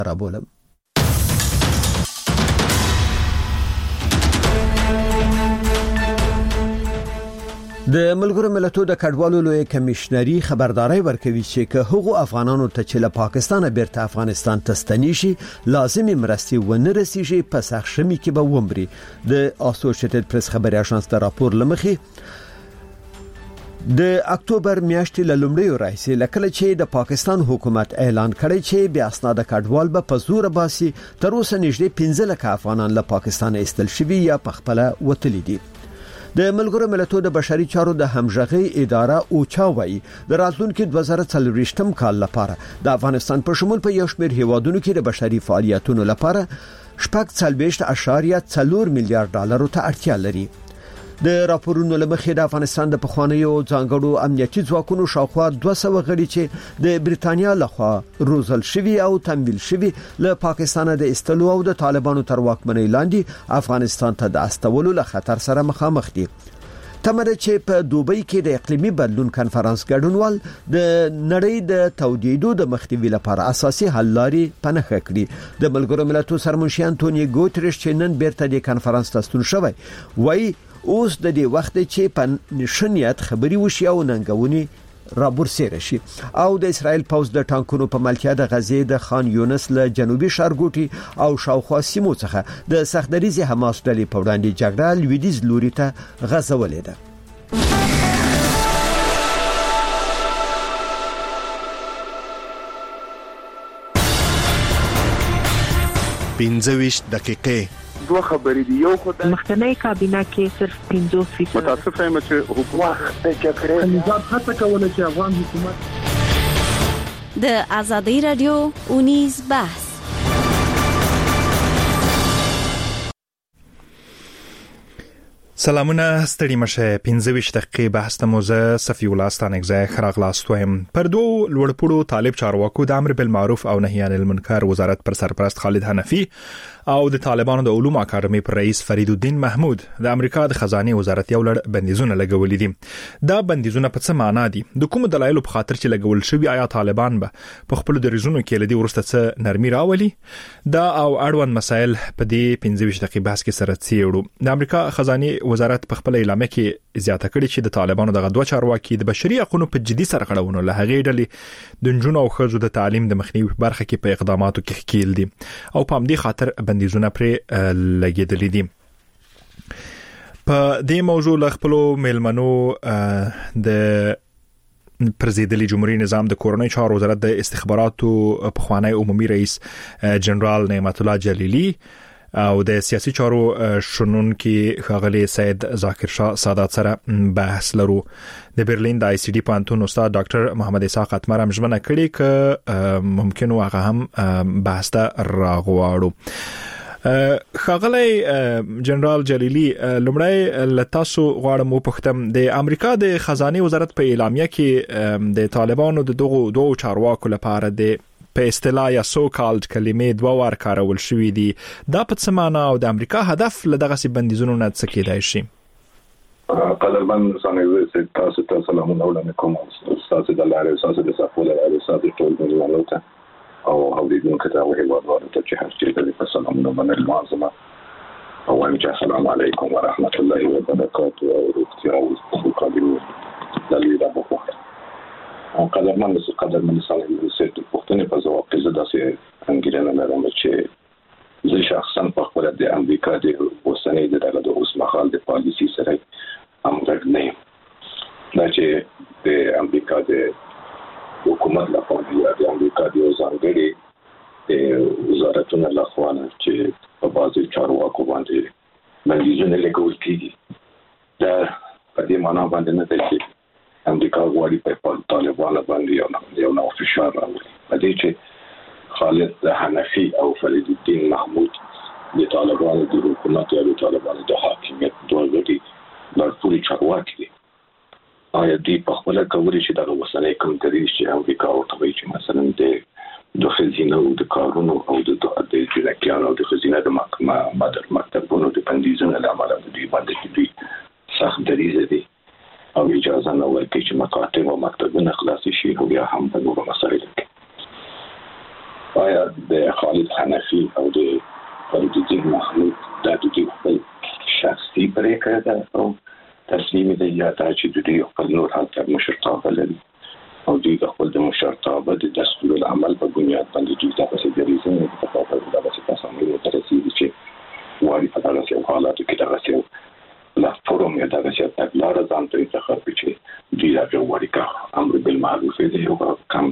رابولم. د ملګرو ملتونو د کډوالو لوی کمشنري خبرداري ورکوي چې که هغو افغانانو ته چې له پاکستانه بیرته افغانستان ته ستنی شي لازمي مرستې ونه رسیږي په سخشمي کې به ومري. د اسوسییټډ پریس خبري اژانس د راپور لمخې د اکتوبر میاشتې له لومړیو راځي لکه چې د پاکستان حکومت اعلان کړی چې بیا اسناد کډوال به په زور باسي. تر اوسه نږدې 15 لک افغانان له پاکستان ایستل شوي یا په خپل وتلي دي. د ملګرو ملتونو د بشري چارو د همغږي اداره اوچا وایي د راتلونکي 2024م کال لپاره د افغانستان په شمول په یو شمېر هیوادونو کې د بشري فعالیتونو لپاره 4.4 میلیارډ ډالر ته اړتیا لري. د راپورونو لمخې د افغانستان د پخوانیو ځانګړو امنیتي ځواکونو شاوخوا 200 غړي چې د بریتانیا لخوا روزل شوی او تمویل شوی له پاکستان د استلو او د طالبانو تر واکمنۍ لاندې افغانستان ته د استولو له خطر سره مخامخ دي. تمره چې په دوبۍ کې د اقلیمي بدلون کانفرنس ګډونوال د نړۍ د تودیدو د مخنیوي لپاره اساسي حل لارې پنهخه کړي. د ملګرو ملتونو سرمنشي انټونیو ګوتریش چې نن بیرته د کانفرنس ته ستون شوی وایي اوس د دې وخت چې په نشنیت خبري وشي او ننګونی رابورسیر شي او د اسرائیل پوز د ټانکونو په ملکیت د غزې د خان یونس له جنوبي ښارګوټي او شاوخوا سیمو څخه د سختدریزي حماس ډلې په وړاندې جګړه لویدیځ لوري ته غځولې ده. 25 دقیقې دوه خبرې دي. یو خدای مخکنی کابینه کې صرف 50% متاسف یم چې حکومت د جګړې نظام هڅه کوله چې افغان حکومت د ازادي رادیو اونیز بحث. سلامونه ستړي مشه 25 دقیقې بحث ته موزه صفی الله ستانګزای خراغلاستویم. پر دوه لوړپوړو طالب چارواکو د امر بالمعروف او نهي عن المنکر وزارت پر سرپرست خالد حنفي او د طالبانو د علوم اکاډمي پر رئیس فرید الدین محمود د امریکا د خزانه وزارت یو لړ بندیزونه لګولې دي. دا بندیزونه په څه معنی دي؟ د کوم دلایلو په خاطر چې لګول شوی آیا طالبان به په خپل د ریزونو کې لدی ورسته څه نرمي راولي؟ دا او اړوند مسایل په دې 25 دقیقې بحث کې سره څیړو. د امریکا خزانه وزارت په خپل اعلامیه کې زیاته کړې چې د طالبانو دغه دوه چارواکي د بشري حقوقو په جدي سرغړونو له هغې ډلې د نجونو او ښځو د تعلیم د مخنیوي برخه کې په اقداماتو کې ښکیل دي او په همدې خاطر بندیزونه پر لګیدلې دي. په دې موضوع له خپل میلمنو د پرزیدلی جمهوریت نظام د کورونی چارو وزارت د استخباراتو پخوانی عمومي رئیس جنرال نعمت الله جلیلی او د سیاسي چارو شنونکي ښاغلي سید ذاکر شاه سادات سره بحث لرو. د برلین د آی سی ډي پانتون استاد ډاکټر محمد اسحاق اتمر هم ژمنه کړې ک ممکن واغه هم بحث ته راغواړو. ښاغلی جنرال جلیلی لمړی لتاسو غواړم وپوښتم د امریکا د خزانه وزارت په اعلامیه کې د طالبانو د دغو دوه چارواکو لپاره د په اصطلاح یا سو کالد کلمې دوه وار کارول شوې دي. دا په څه معنی او د امریکا هدف له دغه بندیزونو نه څه کېدای شي؟ قدرمن څنګه تاسو ته سلامونه علیکم. تاسو د لارې تاسو د صفول لارې تاسو ټول ډیرونه او اوریدونکو ته وهوادوالو ته چې هر څه دې په سلامونه باندې لازمه او چې السلام علیکم ورحمت الله وبرکاته او روغتیا او قابلیت دلیل ابو قدرمن څنګه سید پښتنې په ځواب کې زداسې انګریزانو لرم چې زه شخصا په خپل د امریکا د اوسنۍ د اوس مهال د پالیسي سره همغږ نه یم. دا چې د امریکا د حکومت لخوا یا د امریکا د ځانګړي وزارتونو لخوا چې په بازي چارواکو باندې بندیزونه لګول کیږي دا په دې معنا باندې نه دی چې امریکا غواړي په طالبانو باندې یو نو فشار راوړي. په دې چې خالد حنفي او فرید الدین محمود د طالبانو د حکومت یا د طالبانو د حاکمیت دوه غړي لارښوونې چارواکي دي. آیا دوی په خپل کولی چې دغه وسنۍ کوم دریځ چې امریکا ورته وایي چې مثلا د خزینه او د کارونو او د جنکیانو او د خزینه د مکتبونو د بندیزونو له امله د دوی باندې دوی سخت دریځ دي او اجازه نه ورکوي چې مکاتب او مکتبونه خلاص شي او بیا هم په نورو مسایلو کې. آیا د خالد خالد حنفي او د فرید الدین محمود د دې شخصي پریکړه ده او تصمیم دی یا چې د دې خپل نور حالت مشرتابه لري او دوی د خپل د مشرتابه د دستور العمل په بنیاد باندې دوی تاسو د ریزنې په توګه د تاسو تصامیم ترسي چې واري په تاسو حالات کې تاسو لا فورم یا تاسو ته لار ځان ته انتخاب کړئ دوی دا واري کا امر بالمعروف دی او کوم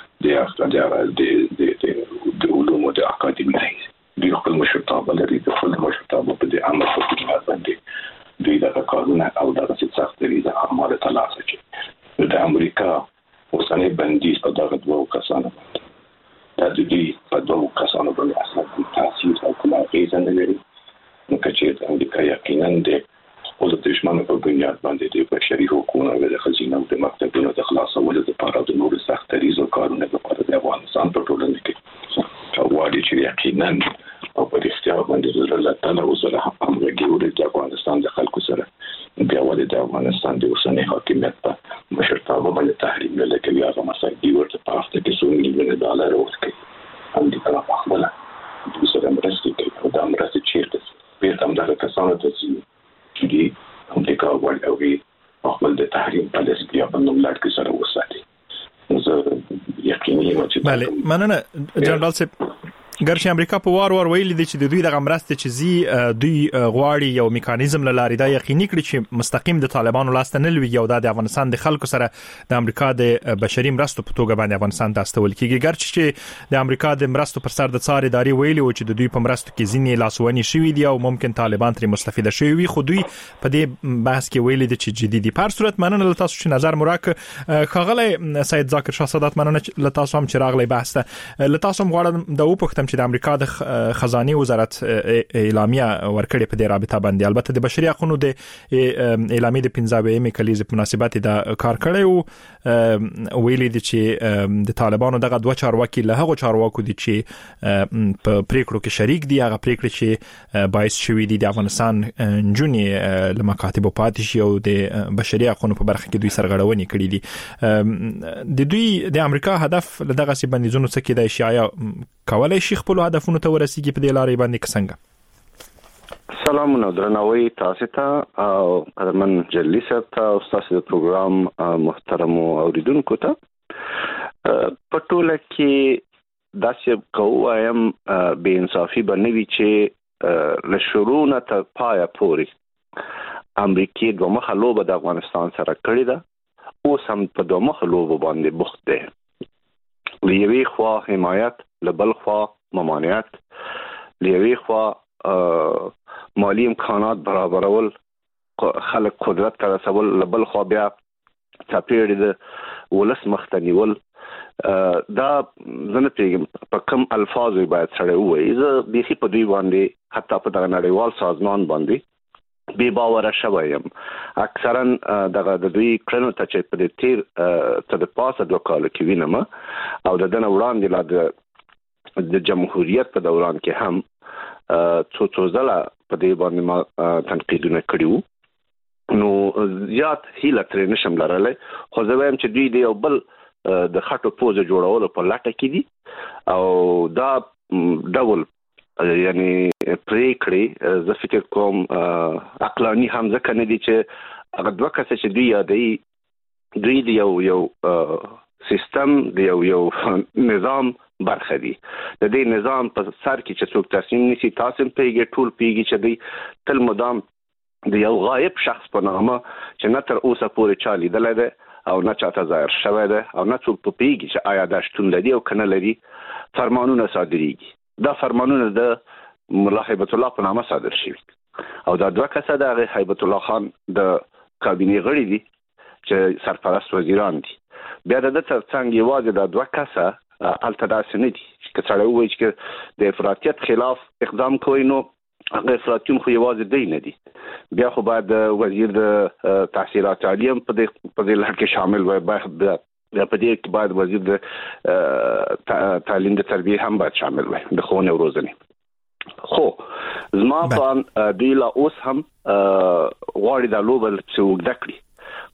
د علوم د اکاډمي دوی خپل مشرتابه لري د خپل مشرتابه په د امر په بنیاد باندې دوی د قانون او د سخت ریزه اعمال تلاش کوي د امریکا اوسنۍ بندیز په دغه دوه کسانو باندې د دې په دوه کسانو باندې اصلا تاثیر او کومه اغیزه نه لري نو چې د امریکا یقینا د خپل دښمنانو په بنیاد باندې د بشري حقوقو او د خزینه او د مکتبونو د خلاصولو لپاره د نور سخت ریزو کارونه لپاره د افغانستان په ټولنه کې وایي چې یقینا او په اختیار باندې د الله تعالی او سره همغږي د افغانستان د خلکو سره بیا ولې د افغانستان د اوسنۍ حاکمیت په مشرتابه باندې تحریم نه کوي هغه مسایل ورته پاسته کې $100 میلیون ورکړي هم دي په خپل د سره مرستې کوي او د مرستې چیرته به هم د کسانو ته چې دي امریکا وایي خپل د تحریم پالیسي بیا په نوم لاټ کې سره وساتي زه یقیني یم چې بله مننه جنرال صاحب ګرځي امریکا په وار ویل دي چې د دوی د غمرسته چې دوی غواړي یو میکانیزم لاري دا یقیني کړي چې مستقیم د طالبانو لاسته نه لوي یو د افغانستان د خلکو سره د امریکا د بشري مرستو په توګه باندې افغانستان ته استول کیږي ګرځي چې د امریکا د مرستو پر سر د څار اداري ویلي و چې د دوی په مرستو کې ځینې لاسوهنې شوې دي او ممکن طالبان ترې مستفیده شوي وي خو دوی په دې بحث کې ویلي دي چې جدي دي په هر صورت مننه له تاسو چې نظر مراک خغله سید ذاکر شاه سادات مننه له تاسو هم چې راغلی بحث ته له تاسو غواړم د وپختم چې د امریکا د خزانه وزارت اعلامیه ورکړې په دې رابطه باندې البته د بشري حقوقو د اعلامیه د 15مې کلیزې په مناسبت د کار کړی او ویلي دي چې د طالبانو دغه دوه چارواکي له هغه چارواکو دي چې په پریکړو کې شریک دي هغه پریکړې چې باعث شوي دي د افغانستان جونې له مکاتب پاتې شي او د بشري حقوقو په برخه کې دوی سرغړونې کړې دي د دوی د امریکا هدف دغه سي بندیزونو څخه د اشاعه کولای شي خپل هدفونو ته ورسیږي په دې لارې باندې څنګه سلامونه درنوي تاسو ته او قدرمن جلی صاحب ته او تاسو د پروګرام محترم اوریدونکو ته په ټوله کې داسې کوم بے انصافي بنوي چې له شروع نه تر پای پورې امریکای دوه مخه لوبه د افغانستان سره کړې ده اوس هم په دوه مخه لوبه باندې بوخت ده لیوی خوا حمایت لبل خوا ممانعت لیوی خوا مالی امکانات برابرول خلق قدرت ته رسول لبل خوا بیا چاپیړي د ولس مختنیول دا زنه پیګم په کوم الفاظ باید سره وایي زه بيخي په دوی باندې حتی په دغه نړیوال سازمان باندې بے باور شوم اکثرا دغه د دوی کړنو ته چې په دې تیر ته د پاسه دوه کال کې وینم او د دنه وړاندې لا د جمهوریت په دوران کې هم څو ځله په دې باندې ما تنقیدونه کړیو نو زیات هیله ترې نشم لرلای خو زه وایم چې دوی د یو بل د خټو پوزه جوړولو په لټه کې دي او دا ډول یعنی پریکړې زه فکر کوم عقلاني هم ځکه نه دي چې هغه دوه کس چې دوی د یو سیستم د یو نظام برخه دي د دې نظام په سر کې چې څوک تصمیم نیسي تاسو پیږي ټول پیږي چې دوی تل مدام د یو غایب شخص په نامه چې نه تر اوسه پورې چالي دلته او نه چاته ظاهر شوی ده او نه څوک پیږي چې آیا دا شتون لري او کنه لري فرمانونه صادریږي دا فرمانونه د مولا هیبت الله په نامه صادر شوي او دا دوه کسه د هیبت الله خان د کابینې غړي دي چې سرپرست وزیران دي بیا د ترڅنګ یوازې د دوه کسه التداس نه دي چې څنګه وایي چې د افراطیت خلاف اقدام کوي نو هغه افراطیون خو یوازې دی نه دي بیا خو باید وزیر د تحصیلات عالیه په دې لړ کې شامل وي بیا په دې کې باید وزیر د تعلیم د تربیه هم باید شامل وي د ښوونې او روزنې خو زما په دی لا اوس هم غواړي د لوبل څو دکړي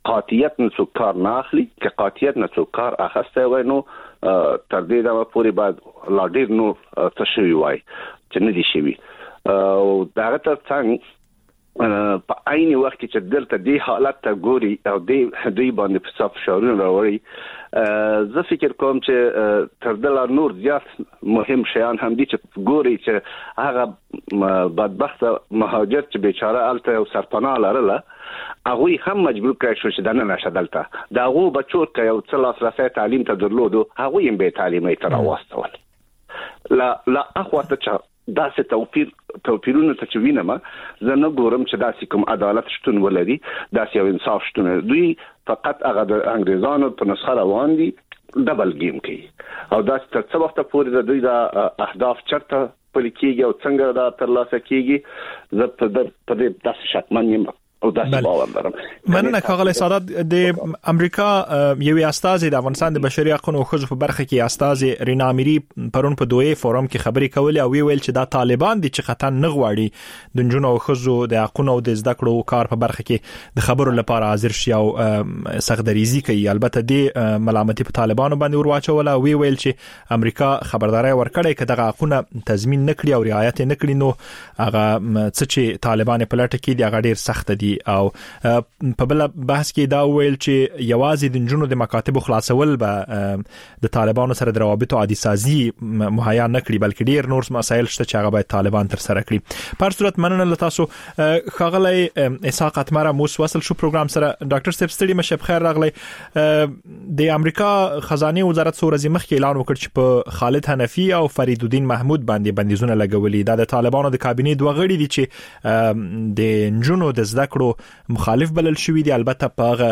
قاطعیت نه څوک کار نه اخلي که قاطعیت نه څوک کار اخسته وای نو تر دې دا پورې بعد لا ډیر نو تشوي وای چې نه دي شي او دا ترڅنګ په عین وخت چې دلته دی حالت ته ګوري او دوی باندې په صف شاورونه راوړي زه فکر کوم چې تر دله نور زیات مهم شیان هم دي چې ګوري چې هغه بدبخت مهاجر چې بیچاره الته او سرپناه لرله هغه هم مجبور کړی شو چې دنه نشه دلته دا هغه بچو کې یو څه لاسرسي تعلیم ته درلودو هغه یې به تعلیمي تر واستول لا اخواته چې دا څه توپیرونه ته چې وینم زه نه ګورم چې دا کوم عدالت شتون ولري دا یو انصاف شتون دوی فقط هغه د انګريزانو په نسخه روان دي ډبل گیم کوي او دا تر څو وخت پورې دوی دا اهداف چرته پلي کیږي او څنګه دا ترلاسه کیږي زه په دې داسې شکمن یم او داسې باور لرم مننه ښاغلی سادات د امریکا یو استازي د افغانستان د بشري حقوقو او ښځو په برخه کې استازي رینا امیری پرون په دوی فورم کې خبري کولې او ویل چې دا طالبان دي چې قطن نه غواړي د جنونو او ښځو د حقوقو او د زده کړو کار په برخه کې د خبرو لپاره حاضر شي او سختدریزي کوي البته د ملامتي په طالبانو باندې ورواچول او ویل چې امریکا خبرداري ورکړي چې دغه حقوقونه تضمین نکړي او رعایت نکړي نو هغه څه چې طالبان په لټه کې دي هغه ډیر سخت دي او په بل بحث کې دا ویل چې یوازې د جنونو د مکاتب خلاصول به د طالبانو سره د روابطو عادي سازي مهیا نکړي بلکې ډیر نور مسایل شته چې هغه باید طالبان تر سره کړي په صورت مننه له تاسو ښاغلی اسحاق اتمره مو وصل شو پروګرام سره ډاکټر صاحب ستړي مشه بخیر راغلی د امریکا خزانه وزارت سورزي مخکې اعلان وکړ چې په خالد حنفي او فرید الدین محمود باندې بندیزونه لګولي دا د طالبانو د کابینې دوه غړي دي چې د جنونو د زده کړو مخالف بلل شوی دی البته په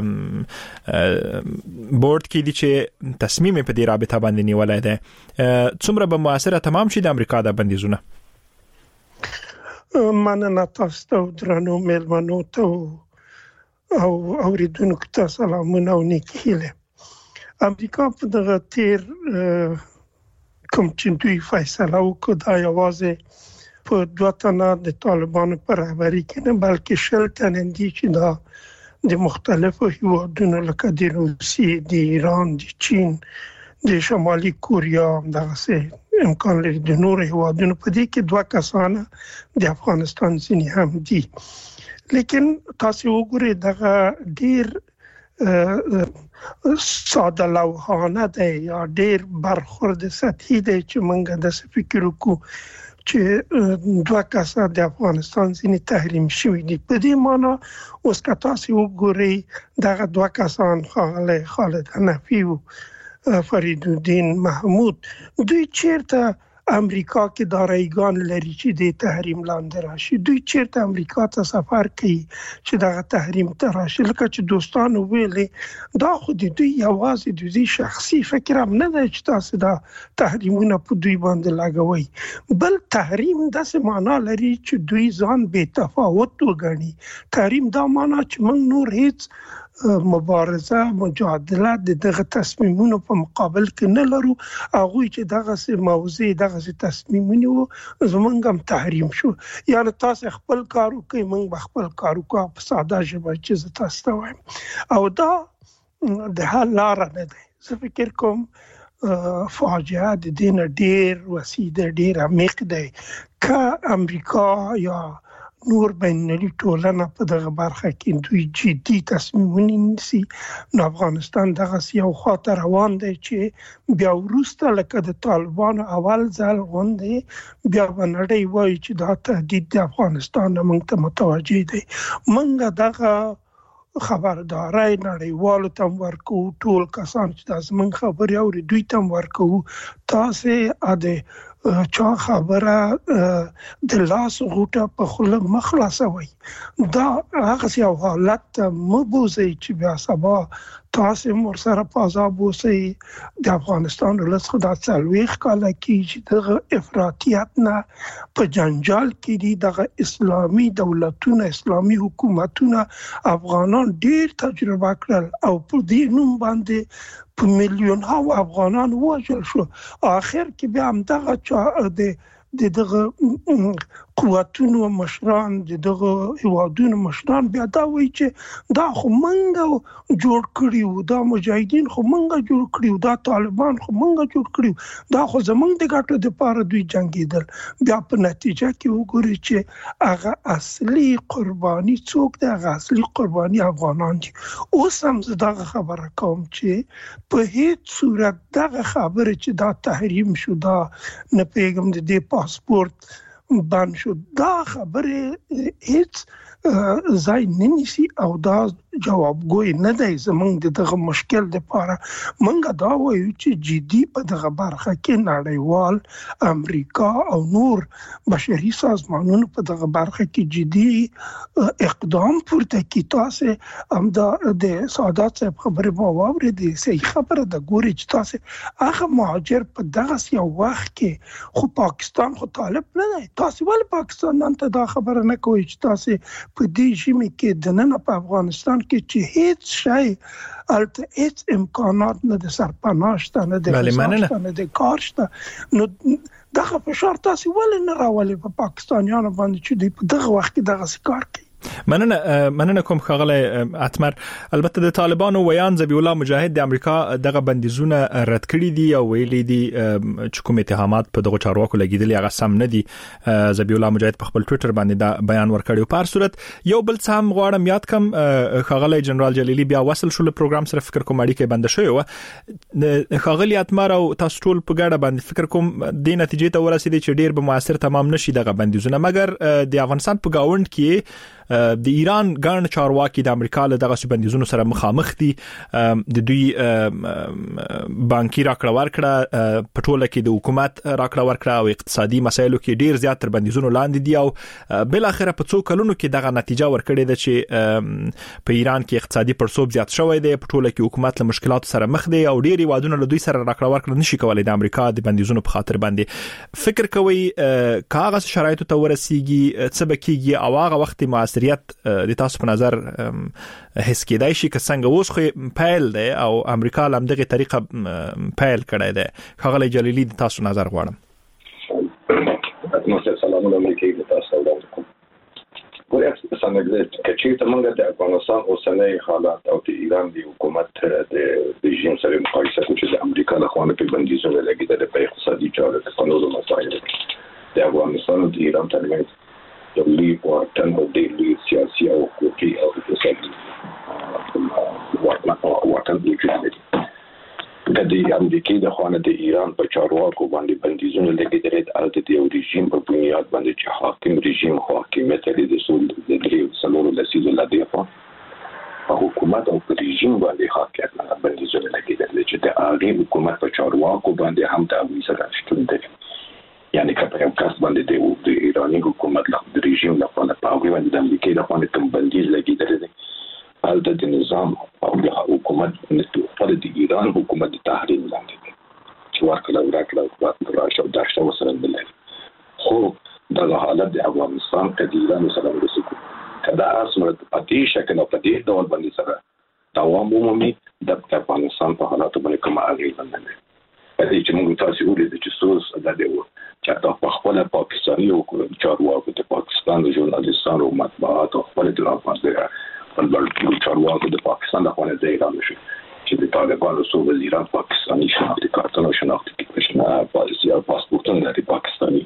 بورډ کې دي چې تصمیم په دې رابطه باندې نیولای دی څومره به موثره تمام شي د امریکا د بندیزونه مننه تاسو ته درنو مېلمنو ته او اوریدونکو ته سلامونه او نیکې هیلې امریکا په دغه تیر کوم چې دوی فیصله وکړه دا یوازې په دوه تنه د طالبانو پر رهبري کې نه بلکې شل تنه دي چې دا د مختلفو هیوادونو لکه د روسیې د ایران د چین د شمالي کوریا دغه امکان لري د نور هیوادونو په دې کې دوه کسان د افغانستان ځینې هم دي لیکن تاسو وګورئ دغه ډیر ساده لوحانه دی یا ډیر برخورد سطحي دی چې موږ د فکر وکړو چې دوه کسان د افغانستان ځینې تحریم شوي دي په دې معنی اوس که تاسو وګورئ دغه دوه کسان ښاغلی خالد حنفي او فرید الدین محمود دوی چیرته امریکا کې دارایګان لري چې د تحریم لاندې راشي دوی چیرته امریکا ته سفر کوي چې دغه تحریم ته راشي لکه چې دوستانو ویلي دا خو د دوی یوازې د دوی شخصي فکر هم نه دی چې تاسو دا تحریمونه په دوی باندې لګوي بل تحریم داسې معنا لري چې دوی ځان بې تفاوت وګڼي تحریم دا معنا چې موږ نور هیڅ مبارزه مجادله دغه تصمیمونو په مقابل کې نه لرو هغه چې دغه موضوع دغه تصمیمونه زمونږ هم تحریم شو یعنی تاسو خپل کار کوي موږ خپل کار کوو په ساده ژبه چې تاسو ته وایم او دا د حل لار نه دی زه فکر کوم فاجعه د دین ډیر وسیده ډیر عمیق دی که امریکا یا نور بینالمللي ټولنه په دغه برخه کې دوی جدي تصمیمونه نیسي نو افغانستان دغه یو خاطر روان دی چې بیا وروسته لکه د طالبانو اول ځل غونډې بیا باندې وایي چې دا تهدید د افغانستان موږ ته متوجه دی موږ دغه خبرداري نړیوالو ته ورکو ټول کسان چې تاسو موږ خبري اوري دوی ته ورکو تاسو اده چا خبره د لاس غوټه په خله مخلاصوي دا هغه یو حالت مبوزي چې بیا سبا تاسو مر سره پازاب وسی د افغانستان ولس خدا څلويخ کاله کې چې دغه افراطیت نه په جنجال کې دي دغه اسلامي دولتونه اسلامي حکومتونه افغانان ډیر تجربه کړل او په دې نوم باندې په میلیون ها افغانان وژل شو اخر کې بیا هم دغه دغه قوتونو مشران دغه هوادونو مشران بیا دا وایي چې دا خو منګه جوړ کړیو، دا مجاهدین خو منګه جوړ کړیو، دا طالبان خو منګه جوړ کړیو، دا خو زمونږ د ګټو لپاره دوی جنگیدل. بیا په نتیجه کې وګوري چې هغه اصلي قرباني څوک دی؟ هغه اصلي قرباني افغانان دي. اوس هم زه دغه خبره کوم چې په هیڅ صورت دغه خبره چې دا تحریم شو، دا نه پیغام د پاسپورت بند شو، دا خبره هیڅ ځای نه نیسي او دا جوابګوی نه دی زمونږ دغه مشکل لپاره. مونږ دا وایو چې جدي په دغه برخه کې نړیوال امریکا او نور بشري سازمانونو په دغه برخه کې جدي اقدام پورته کړي. تاسو هم د سعادت صاحب خبره ما واورېدې، صحیح خبره ده. ګوري چې تاسو هغه مهاجر په دغه یو وخت کې خو پاکستان خو طالب نه دی. تاسو ول پاکستان نن ته دا خبره نه کوي چې تاسو په دې ژمي کې د نن په افغانستان کې چې هیڅ شی البته هیڅ امکانات نه د سرپناه شته، نه د غذا نه د کار شته، نو دغه فشار تاسو ولې نه راولي په پاکستانیانو باندې چې دوی په دغه وخت کې دغه کار کوي؟ مننه کوم خغله اتمر. البته د طالبانو ویان ذبیح الله مجاهد د امریکا دغه بندیزونه رد کړی دي او ویلي دي چې کوم اتهامات په دغه چارواکو لګیدلي هغه سم نه دي. ذبیح الله مجاهد په خپل ټوئیټر باندې دا بیان ورکړی. په هر صورت یو بل سم غواړم یاد کم خغله جنرال جلیلی بیا وصل شو له پروګرام سره، فکر کوم اړیکه بند شوی و. خغلی اتمر او تاسو ټول په ګډه باندې فکر کوم د نتیجې ته ورسېدي چې ډیر به موثر تمام نشي دغه بندیزونه، مګر د افغانستان په گاوند کې د ایران ګڼ چارواکي د امریکا له دغه بندیزونو سره مخامخ دي. د دوی بانکي راکړه ورکړه په ټوله کې د حکومت راکړه ورکړه او اقتصادي مسایلو کې ډیر زیات تر بندیزونو لاندې دي او بل اخره په څو کلونو کې دغه نتیجه ورکړې ده چې په ایران کې اقتصادي پرسوب زیات شوی دی، په ټوله کې حکومت له مشکلاتو سره مخ دی او ډیر وادونه له دوی سره راکړه ورکړه نشي کولای د امریکا د بندیزونو په خاطر باندې. فکر کوي کاغذ شرایطو ته ورسیږي څه بکیږي او هغه وخت موثریت د تاسو په نظر هیڅ کېدای شي که څنګه اوس خو پیل دی او امریکا هم دغه طریقه پیل کړی دی؟ خغله جلیلی د تاسو نظر غواړم. سلام علیکم تاسو ته. ګورئ څنګه چې څنګه د افغانستان اوسنۍ حالات او د ایران د حکومت د رژیم سره مقایسه کوي چې د امریکا له خوا په بندیزونو لګیدل په اقتصادي چارو کې قانون مسایل د افغانستان او د ایران ترمنځ د لوی واټن او د لوی سیاسي او حقوقي او اقتصادي واټن دی. د امریکا د خوا د ایران په چارواکو باندې بندیزونه لګیدل د یو رژیم په بنیاد باندې چې حاکم رژیم حاکمیت لري د سلور لسیزو لدیفه حکومت او رژیم باندې حاکمیت نه بندیزونه لګیدل چې د هغه حکومت په چارواکو باندې هم د ویسره شتون دی. یعنی که په کاس باندې د ایرانی حکومت له رژیم له خوا په هغه باندې د امریکا له خوا کوم بندیز لګیدل دي، البته د نظام او د حکومت په د ایران حکومت د تحریم لاندې دي چې ورکړه راشه داشته وسره بلل. خو د حالت د افغانستان د ایران سره د سکو کدا اسمه په دې شکل او په دې ډول باندې سره دوام ومومي د افغانستان په حالاتو باندې کوم اغیز باندې پدې چې موږ تاسو ولې چې سوس د دې چې په خپل پاکستاني او چارواکو د پاکستان ژورنالیستانو او مطبوعات او خپل د افغانستان په بلکې چارواکو د پاکستان د خپل ځای راځي چې د طالبانو سو وزیران پاکستاني شناختی کارتونه او شناختی پالیسي او پاسپورتونه د پاکستاني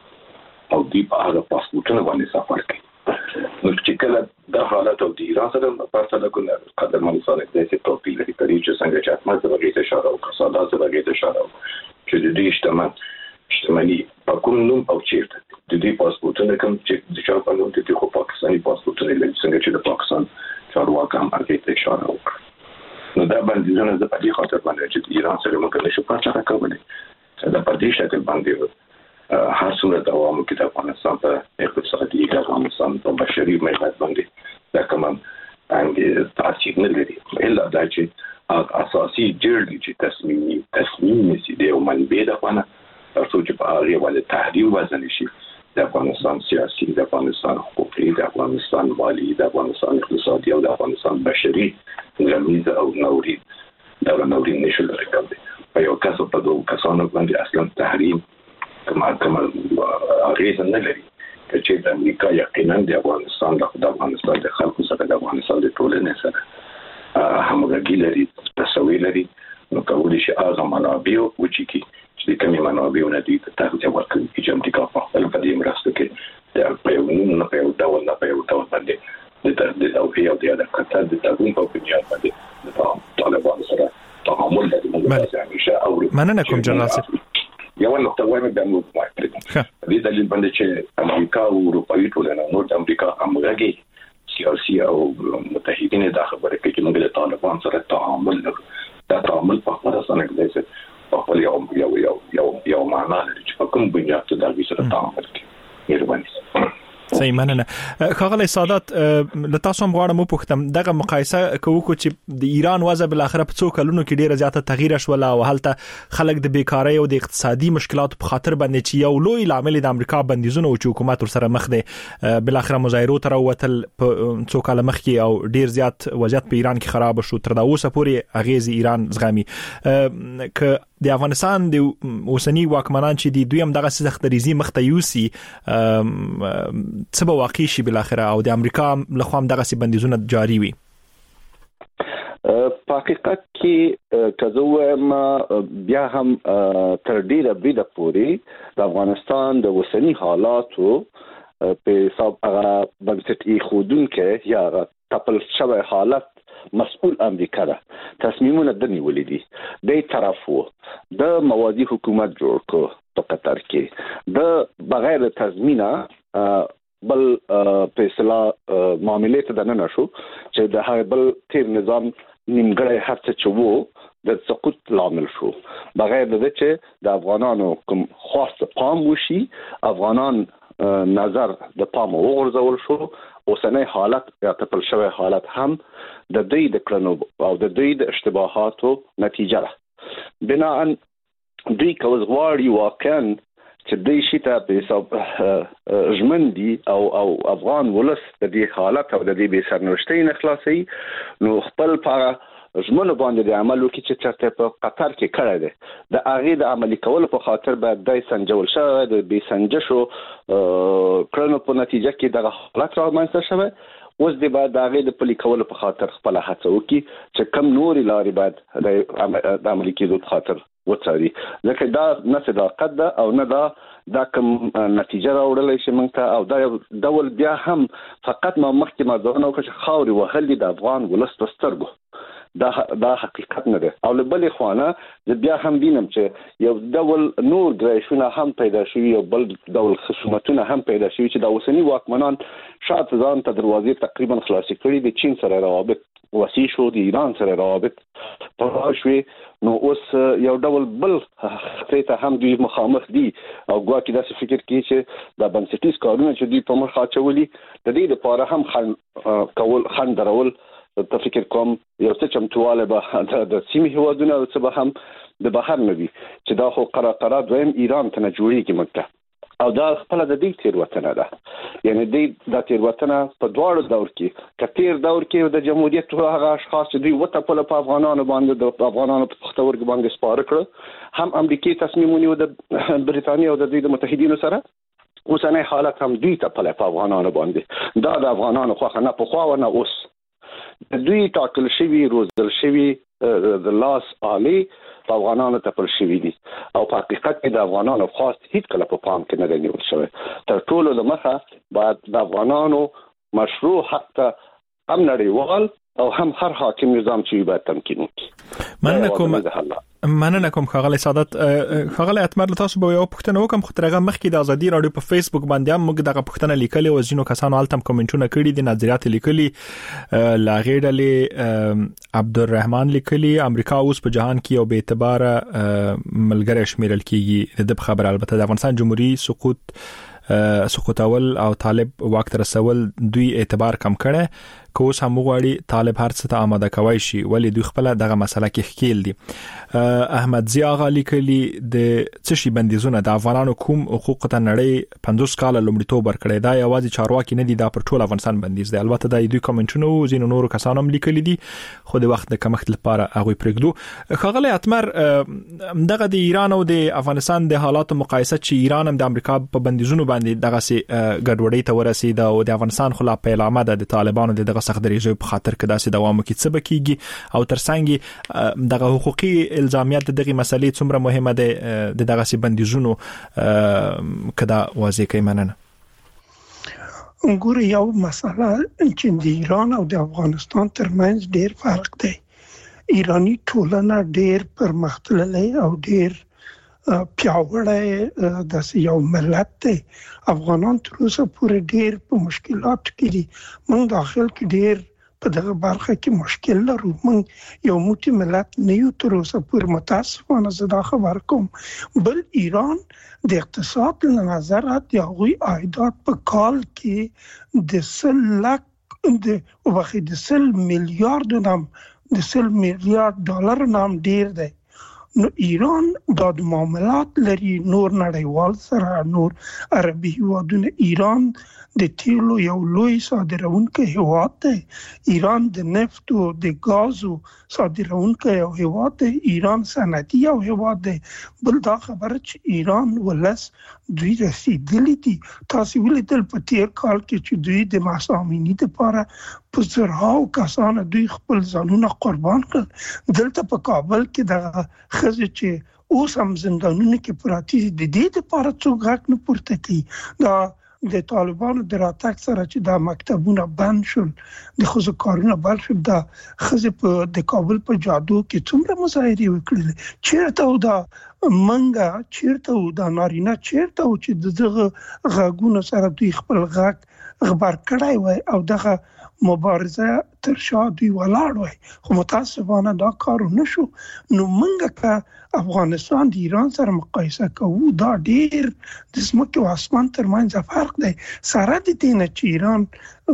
او دی په هغه پاسپورتونه باندې سفر کوي. نو چې کله د حالت او د ایران سره په پرتله کوله قدرمن سره د څه توپیر لري چې څنګه چې اتمه د وګړي اشاره او قصاده د وګړي اشاره چې د دې شتمني په کوم نوم او چیرته د دې پاسپورتونه کوم چې د چا په نوم د خو پاکستاني پاسپورتونه لري څنګه چې د پاکستان چارواکي هم هغه اشاره وکړه. نو دا بندیزونه د پدې خاطر باندې چې ایران سره موږ نشو پاتې راکولای دا په دې شکل باندې هر صورت عوامو کې د افغانستان په اقتصادي د افغانستان په بشري ملت باندې دا کوم څنګه تاثیر نه لري الا دا چې اساسي جړل چې تصمیم نشي دی او منبع د افغانستان تاسو چې په هغه باندې تحریم وزن شي د افغانستان سیاسي، د افغانستان حقوقي، د افغانستان مالی، د افغانستان اقتصادي او د افغانستان بشري غمیز او نوري دا نوري نشي لري. په یو کس په دوه کسانو باندې اصلا تحریم کومه اغیز نه لري چې د امریکا یقینا د افغانستان د خلکو سره د افغانستان د ټولنې سره همغږي لري، تسویل لري، نو کولی شي هغه منابع او چې کومې منابع نه دي ته تغذیه ورکړي چې امریکا په خپل قدیم مرسته کې د پیومون نه په ډول باندې د توفیق او د قطر د تګون په بنیاد باندې د طالبان سره تعامل لري. مننه کوم جنرال صاحب. یو نقطه وایم د موږ وایم د دلیل باندې چې امریکا او اروپאי ټولنه نو د امریکا همغږي سیاسي او متحدین د خبره کې چې موږ له طالبان سره تعامل لرو، دا تعامل په خپل اساس نه دی په خپل یو معنا لري چې په کوم بنیاد ته دا سره تعامل کوي. مهرباني. صحیح مننه. خغل سادات له تاسو هم غواړم پوښتم دغه مقایسه کوو چې د ایران وضع بل اخر په څو کلونو کې ډیره زیاته تغییر شول او هلته خلک د بیکاری او د اقتصادي مشکلاتو په خاطر باندې چې یو لوی عامل د امریکا بندیزونه او حکومت سره مخ دي بل اخر مظاهرو تر وتل په څو کال مخکې او ډیر زیات وضعیت په ایران کې خراب شو تر دا اوسه پورې اغیز ایران زغمي ک د افغانستان د اوسنی واکمنان چې دی دوی هم دغه سخت ریزي مخته یوسي څه به واقع شي بل اخر او د امریکا لخوا هم دغه بندیزونه جاری وي. په حقیقت کې کزو بیا هم تر ډیره بریده پورې د افغانستان د اوسنی حالاتو په حساب هغه بنسټي خودونکو یا تپل شوی حالت مسؤل امریکا ده. تصمیمونه د نیولې دي د طرفو د موازی حکومت جوړ کو په قطر کې د بغیر تضمینه بل فیصله معاملې ته نه نشو چې د هغه بل تیر نظام نیمګړی هڅه چوو د سقوط لامل شو بغیر د چې د افغانانو کوم خاص پام وشي افغانان نظر د پام وغورځول شو اوسنۍ حالت یا تپل شوی حالت هم د دوی د کړنو او د دوی د اشتباهاتو نتیجه ده. بناء دوی کوز غواړي واقعا چې دوی شته په حساب ژمندي او افغان ولس د دې حالت او د دې به سرنوشتۍ نه خلاصي نو خپل په ژمنو باندې د عمل وکړي چې چرته په قطر کې کړی دی د هغه د عملي کولو په خاطر باید د سنجول شوی د بي سنجشو کړنو په نتیجه کې د حالت رامنځته شوی اوس د بعد د هغه د پلي کولو په خاطر خپل هڅه وکړي چې کم نوري لارې باید د عملي کېدو په خاطر وڅاري ځکه دا نه صداقت ده او نه دا کوم نتیجه راوړل شي موږ ته او دا ډول بیا هم فقط ما مخکې ما ځونه وکړ خاوري وهل د افغان ولس سترګو دا حقیقت نه ده. او له بلې خوانه د بیا هم وینم چې یو ډول نور ګرایشونه هم پیدا شوي او بل ډول خصومتونه هم پیدا شوي چې د اوسنی واکمنان شاته ځان ته دروازې تقریبا خلاصې کړي د چین سره روابط وسیع شو د ایران سره روابط پراخ شوي نو اوس یو ډول بل ته هم دوی مخامخ دي او ګواکې داسې فکر کوي چې د بنسټیز کارونه چې دوی په مخ اچولي د دې لپاره هم خند درول ته فکر کوم یو څه چمتواله به د سیمې هوادونه او څه به هم د بهر نه وي چې دا خو قرار دویم ایران ته نه جوړیږي مکه او دا خپل د دې تیروتنه ده یعنی د تیروتنه په دواړو دور کې کتیر دور کې د جمهوریت هغه اشخاص چې دوی وته په افغانانو باندې د افغانانو په پختورګ باندې سپاره کړ هم امریکای تصمیم ونیو د بریتانیا او د دوی د متحدینو سره اوسنۍ حالت هم دوی ته په افغانانو باندې دا د افغانانو خو نه په خو نه اوس دوی ټاکل شوی روزل شوی د لاس عالی په افغانانو تپل شوی دي او په حقیقت کې د افغانانو خاص هیڅ کله په پام کې نه نیول شوی تر ټولو د مخه بعد د افغانانو مشروع حق ته هم نړیوال او هم هر حاکم نظام چې باید تمکین وکړي. مننه کوم خغل سادات. خغل اتمر تاسو به یو پښتنه وکم خو ترغه مخکې د ازادي رادیو په فیسبوک باندې هم موږ دغه پښتنه لیکلې او ځینو کسانو التم کومنټونه کړي دي نظریات لیکلي لا غېډلې عبدالرحمن لیکلي امریکا اوس په جهان کې یو به اعتبار ملګری شمیرل کیږي د خبر البته د افغانستان جمهوریت سقوط اول او طالب وخت رسول دوی اعتبار کم کړي کوس هم غواړي طالب هرڅ ته آماده کوي شي ولی دوی خپل دغه مسله کې خکېل دي. احمد ضیا غالي کلی د څشي بندیزونه د افغانانو کوم حقوق ته نړۍ 50 کال لومړیتوب ورکړی دا یوازې چارواکي نه دي دا پر ټول افغانستان بندیز دی. البته د دوی کمنټونو زین نور کسانو هم لیکلي دي خو د وخت د کمښت لپاره هغه پرېږدو. خغلی اتمر دغه د ایران او د افغانستان د حالات مقایسه چې ایران هم د امریکا په بندیزونو باندې دغه سي ګډوډۍ ته ورسید او د افغانستان خلا پیلامه د طالبانو دغه سخت درېږي په خاطر کې داسې دوام کوي څه بکیږي او ترڅنګ دغه حقوقي الزامیات دغه مسلې څومره مهمه ده دغه سي بندیزونو کدا واضح کوي. مننه. ګوره یو مسله چې د ایران او د افغانستان ترمنځ ډېر فرق دی. ایرانی ټولنه ډېر پرمختللی او ډېر پیاوړی د یو ملت دی. افغانان تر اوسه پورې ډېر په مشکلات کې دي. موږ داخل کې ډېر په دغه برخه کې مشکل لرو. موږ یو موټی ملت نه یو تر اوسه پورې متاسفانه زه دا خبر کوم. بل ایران د اقتصاد له نظره د هغوی عایدات په کال کې د 100 میلیارد ډالر نام ډیر دی. نو ایران د معاملات لري نور نړیوال سره نور عربي هیوادونه. ایران د تیلو یو لوی صادرونکی هیواد دی. ایران د نفت او د غازو صادرونکی یو هیواد دی. ایران صنعتي یو هیواد دی. بل دا خبره چې ایران ولس دوی رسیدلی دي. تاسو ولیدل په تیر کال کې چې دوی د مسامینی لپاره په زرهاو کسان دوی خپل ځانونه قربان کړل. دلته په کابل کې د خزه چې اوس هم زندانونو کې پراتی د دې لپاره څوک غږ نه پورته کوي. دا د طالبانو د راتګ سره چې دا مکتبونه بند شول د خزو کارونه بند شول دا خزه په د کابل په جادو کې څومره مظاهرې وکړل. چیرته و دا منګه چیرته و دا نارینه چیرته و چې دغه غږونه سره دوی خپل غږ خبر کړای وای او دغه مبارزه تر شا دوی ولاړ وای. خو متاسفانه دا کار نشو. نو موږ که افغانستان د ایران سره مقایسه کوو دا ډیر د ځمکې او اسمان ترمنځ فرق دی. سره د دې نه چې ایران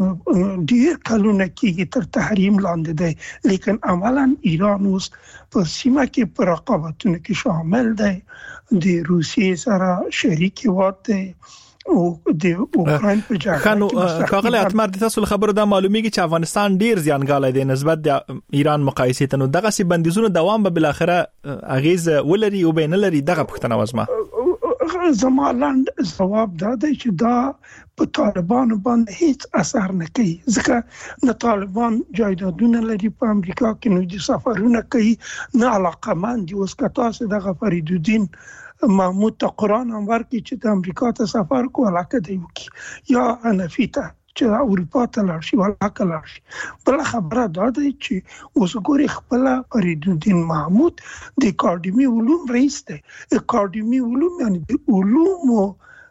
ډیر کلونه کېږي تر تحریم لاندې دی لیکن عملاً ایران اوس په سیمه کې په رقابتونو کې شامل دی. د روسیې سره شریک هیواد دی او د اوکراین په جګړه خانو کاغله اتمر د تاسو خبرو دا معلومیږي چې افغانستان ډیر زیانګاله دی نسبت د ایران مقایسه ته. نو دغه سي بندیزونو دوام به بل اخره اغیز ولري او بین لري دغه پښتنه وزما زما لاند جواب دا دی چې دا په طالبانو باندې هیڅ اثر نه کوي ځکه نه طالبان جایدادونه لري په امریکا کې نو د سفرونه کوي نه علاقمند دي. اوس کتا سه د فریدالدین محمود ته قرآن هم ورکړي چې د امریکا ته سفر کو علاقه دی وکړي یا حنفي ته چې اروپا ته لاړ شي علاقه لاړ شي. بل خبره دا ده چې اوس ګوري خپل فریدالدین محمود د اکاډمي علوم رئیس دی. اکاډمي علوم یعنی د علومو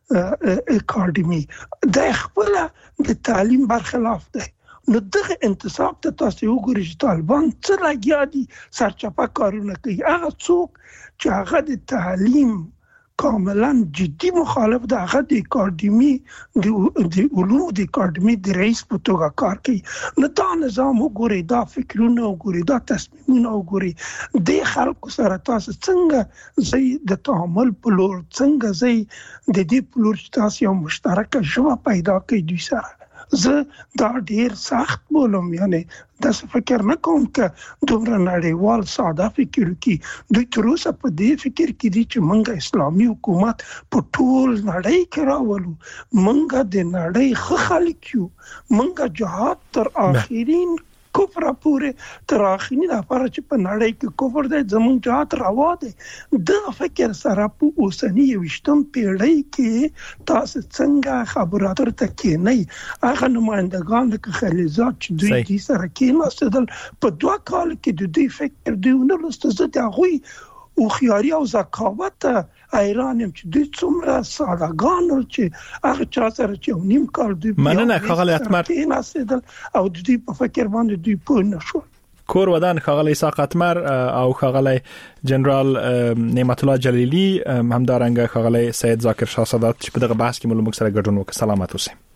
اکاډمي د خپل د تعلیم برخلاف دی. نو دغه انتصاب ته تاسو وګورئ چې طالبان څه لګیا دي سرچپه کارونه کوي. هغه څوک چې هغه د تعلیم کاملا جدي مخالف ده هغه د اکاډمي د علوم د اکاډمي د رئیس په توګه کار کوي. نو دا نظام وګورئ دا فکرونه وګورئ دا تصمیمونه وګورئ د خلکو سره تاسو څنګه زی د تعامل په لور څنګه زی د دې په لور تاسو یو مشترکه ژبه پیدا کړئ دوی سره. زه دا ډیر سخت بولم یعنی دا فکر نه کوم که دومره نړیوال ساده فکر کی دوی تر اوسه په دې فکر کې دي چې منګه اسلامي حکومت په ټول نړۍ کې راولو. منګه د نړۍ خلک یو. منګه جهاد تر آخرین کفر پورې تر آخرین لپاره چې په نړۍ کې کفر دی زمون جهاد روا دی. د فکر سره په اوسنی 20م پیړۍ کې تاسو څنګه خبرات ته نه هغه نمائندگان د خلیزات چې دوی دې سره کې مستدل په 2 کال کې د دې فکر دوی نه لسته د هغه او خياري او زکاوت ایرانیم چې دوی څومره سادهګان چې هغه چا سره چې نیم کال دوی مننه خغل اتمر او دوی په فکر باندې دوی په نشو کور ودان خغل اسحاق اتمر او خغل جنرال نعمت الله جلیلی همدارنګه خغل سید ذاکر شاه سادات چې په دغه بحث کې ملومک سره ګډون وکړ. سلامات اوسئ.